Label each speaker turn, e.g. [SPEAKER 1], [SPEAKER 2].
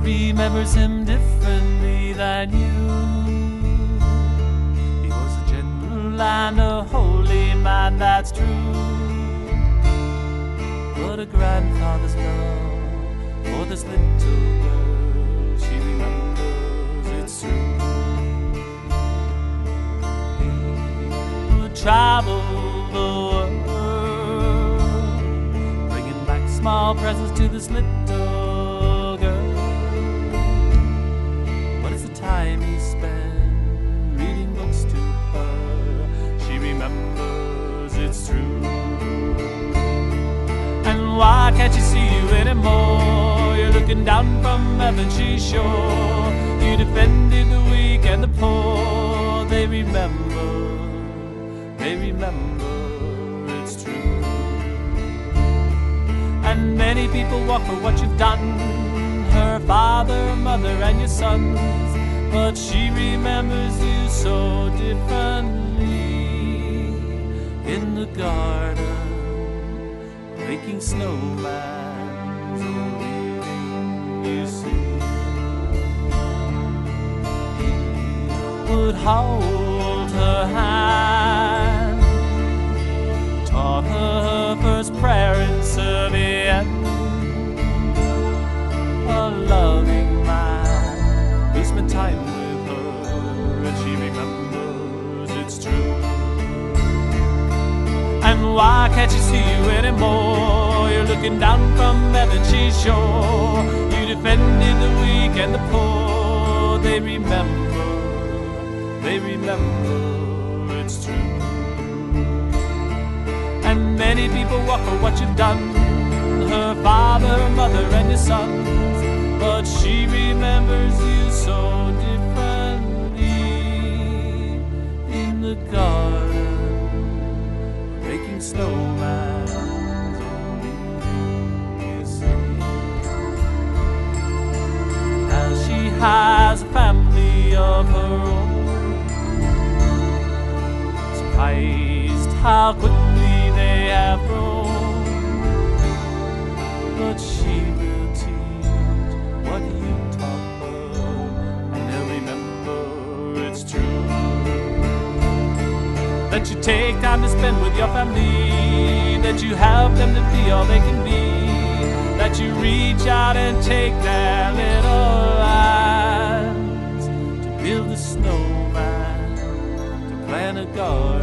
[SPEAKER 1] remembers him differently than you. He was a gentle and a holy man, that's true. But a grandfather's love for this little girl, she remembers it's true. He would travel the world, bringing back small presents to this little girl. But it's the time he spent reading books to her, she remembers it's true. And why can't she see you anymore? You're looking down from heaven, she's sure. You defended the weak and the poor. They remember it's true. And many people walk for what you've done, her father, mother, and your sons. But she remembers you so differently in the garden, making snowman's only thing you see. He would hold her hand, taught her first prayer in Serbian. A loving man who spent time with her, and she remembers it's true. And why can't she see you anymore? You're looking down from heaven, she's sure. You defended the weak and the poor. They remember it's true. And many people walk for what you've done, her father, mother, and your sons. But she remembers you so differently in the garden, making snowman's only thing you see. Now she has a family of her own, surprised how quickly they have grown. But she will teach what you taught her, and they'll remember it's true. That you take time to spend with your family, that you help them to be all they can be, that you reach out and take their little hands to build a snowman, to plant a garden.